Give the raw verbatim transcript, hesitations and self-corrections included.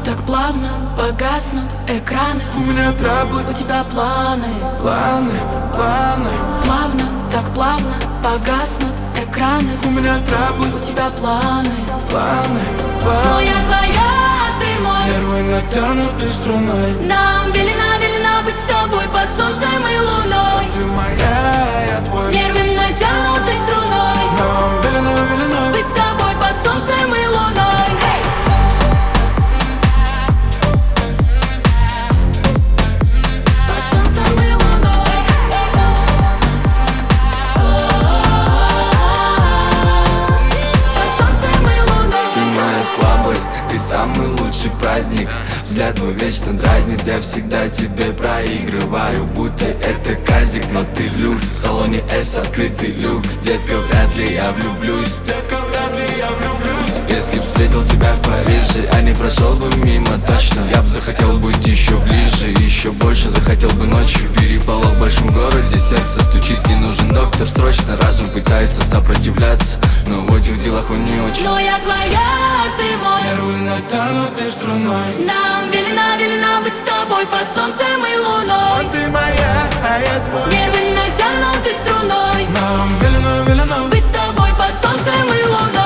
так плавно погаснут экраны. У меня траблы, у тебя планы. Планы, планы. Плавно, так плавно погаснут экраны. У меня траблы, у тебя планы. Планы, планы. Но я твоя, а ты мой. Нервы натянуты струной. Нам велено, велено быть с тобой под солнцем и луной. Ты моя, я твой. Нервы натянуты струной. Нам велено, велено быть с тобой под солнцем и луной. Ты самый лучший праздник. Взгляд твой вечно дразнит. Я всегда тебе проигрываю, будто это казик. Но ты люкс, в салоне S открытый люк. Детка, вряд ли я влюблюсь. Детка, вряд ли я влюблюсь. Если б встретил тебя в Париже, а не прошел бы мимо точно, я б захотел быть еще ближе, еще больше захотел бы ночью. Переполох в большом городе, сердце стучит, не нужен доктор срочно. Разум пытается сопротивляться, но в этих делах он не очень. Но я твоя, а ты мой. Нервы натянуты струной. Нам велено, велено быть с тобой под солнцем и луной. Ты моя, а я твой. Нервы натянуты струной. Нам велено, велено быть с тобой под солнцем и луной.